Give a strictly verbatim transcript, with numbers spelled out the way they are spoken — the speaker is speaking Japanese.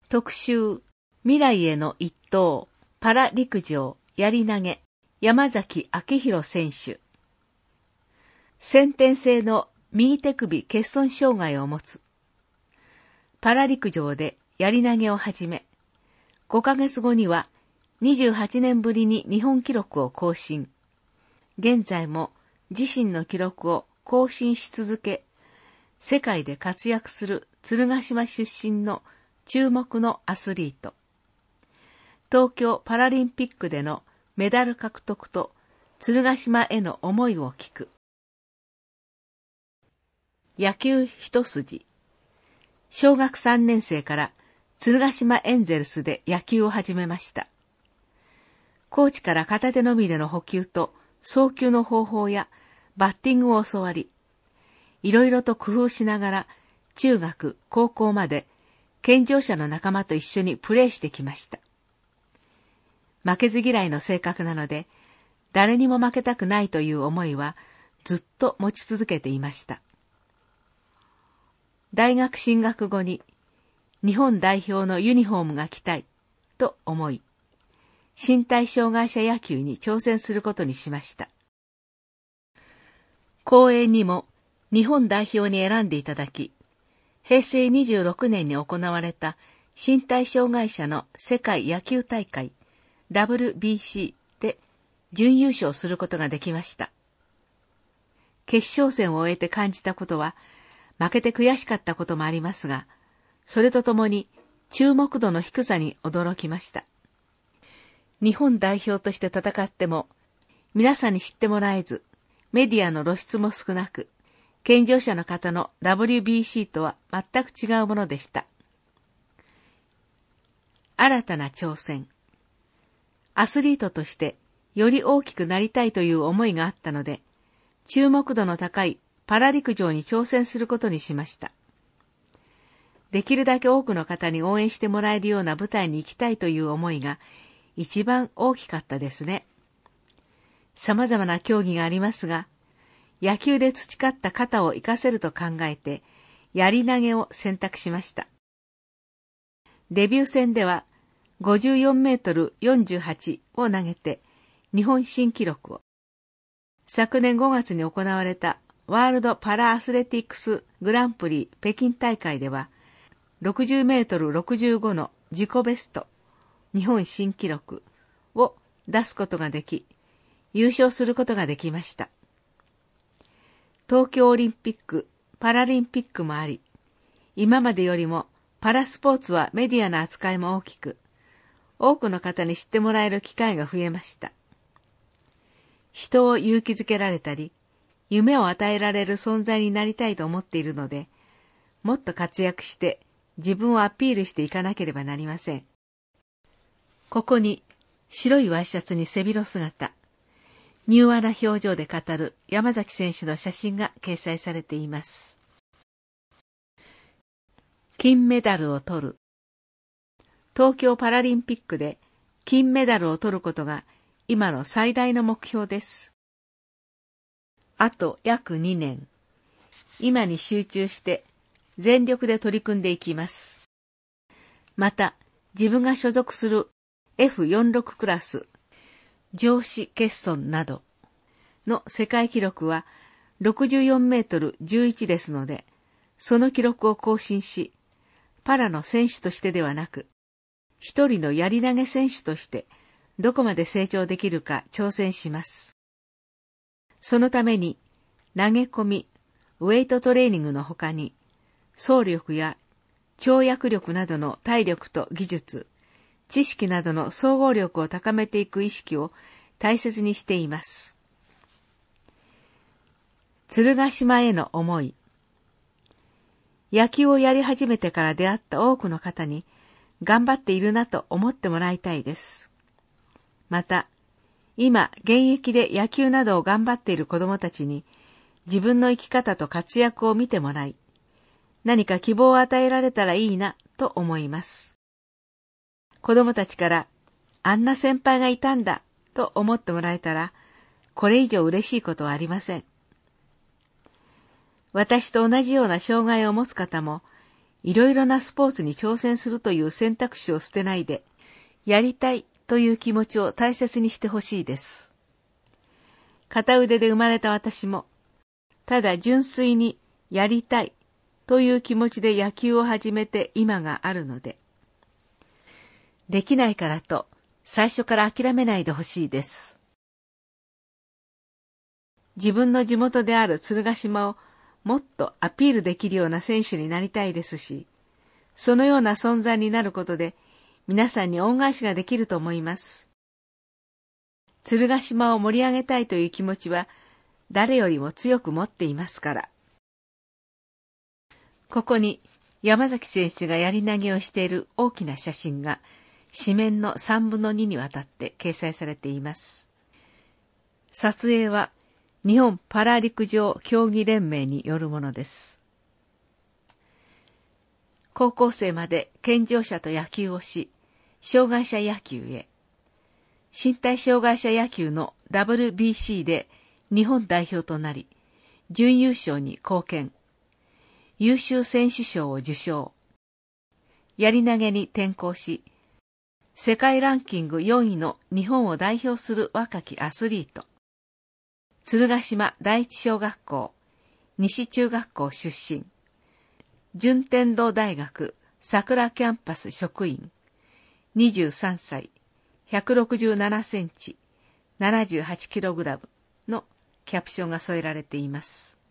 特集、未来への一投、パラ陸上、やり投げ、山崎昭弘選手。先天性の右手首欠損障害を持つ。パラ陸上でやり投げを始め、ごかげつごにはにじゅうはちねんぶりに日本記録を更新。現在も自身の記録を更新し続け、世界で活躍する鶴ヶ島出身の注目のアスリート。東京パラリンピックでのメダル獲得と鶴ヶ島への思いを聞く。野球一筋。小学さんねん生から鶴ヶ島エンゼルスで野球を始めました。コーチから片手のみでの捕球と送球の方法やバッティングを教わり、いろいろと工夫しながら中学、高校まで健常者の仲間と一緒にプレーしてきました。負けず嫌いの性格なので、誰にも負けたくないという思いはずっと持ち続けていました。大学進学後に日本代表のユニフォームが着たいと思い、身体障害者野球に挑戦することにしました。公演にも日本代表に選んでいただき、へいせいにじゅうろくねんに行われた身体障害者の世界野球大会 ダブリュービーシー で準優勝することができました。決勝戦を終えて感じたことは、負けて悔しかったこともありますが、それとともに注目度の低さに驚きました。日本代表として戦っても、皆さんに知ってもらえず、メディアの露出も少なく、健常者の方の ダブリュービーシー とは全く違うものでした。新たな挑戦。アスリートとしてより大きくなりたいという思いがあったので、注目度の高いパラ陸上に挑戦することにしました。できるだけ多くの方に応援してもらえるような舞台に行きたいという思いが一番大きかったですね。様々な競技がありますが、野球で培った肩を活かせると考えて、やり投げを選択しました。デビュー戦ではごじゅうよんメートルよんじゅうはちを投げて日本新記録を。昨年ごがつに行われたワールドパラアスレティックスグランプリ北京大会ではろくじゅうメートルろくじゅうごの自己ベスト、日本新記録を出すことができ、優勝することができました。東京オリンピック、パラリンピックもあり、今までよりもパラスポーツはメディアの扱いも大きく、多くの方に知ってもらえる機会が増えました。人を勇気づけられたり、夢を与えられる存在になりたいと思っているので、もっと活躍して自分をアピールしていかなければなりません。ここに白いワイシャツに背広姿、柔和な表情で語る山崎選手の写真が掲載されています。金メダルを取る。東京パラリンピックで金メダルを取ることが今の最大の目標です。あと約にねん、今に集中して全力で取り組んでいきます。また、自分が所属する エフよんじゅうろく クラス、上肢欠損などの世界記録はろくじゅうよんメートルじゅういちですので、その記録を更新し、パラの選手としてではなく、一人のやり投げ選手としてどこまで成長できるか挑戦します。そのために投げ込み、ウェイトトレーニングの他に、走力や跳躍力などの体力と技術、知識などの総合力を高めていく意識を大切にしています。鶴ヶ島への思い。野球をやり始めてから出会った多くの方に頑張っているなと思ってもらいたいです。また、今現役で野球などを頑張っている子どもたちに自分の生き方と活躍を見てもらい、何か希望を与えられたらいいなと思います。子供たちからあんな先輩がいたんだと思ってもらえたら、これ以上嬉しいことはありません。私と同じような障害を持つ方もいろいろなスポーツに挑戦するという選択肢を捨てないで、やりたいという気持ちを大切にしてほしいです。片腕で生まれた私も、ただ純粋にやりたいという気持ちで野球を始めて今があるので、できないからと最初から諦めないでほしいです。自分の地元である鶴ヶ島をもっとアピールできるような選手になりたいですし、そのような存在になることで皆さんに恩返しができると思います。鶴ヶ島を盛り上げたいという気持ちは誰よりも強く持っていますから。ここに山崎選手がやり投げをしている大きな写真が紙面のさんぶんのににわたって掲載されています。撮影は日本パラ陸上競技連盟によるものです。高校生まで健常者と野球をし、障害者野球へ。身体障害者野球の ダブリュービーシー で日本代表となり、準優勝に貢献。優秀選手賞を受賞。やり投げに転向し、世界ランキングよんいの日本を代表する若きアスリート。鶴ヶ島第一小学校、西中学校出身。順天堂大学桜キャンパス職員。にじゅうさんさい、ひゃくろくじゅうななセンチ、ななじゅうはちキログラムのキャプションが添えられています。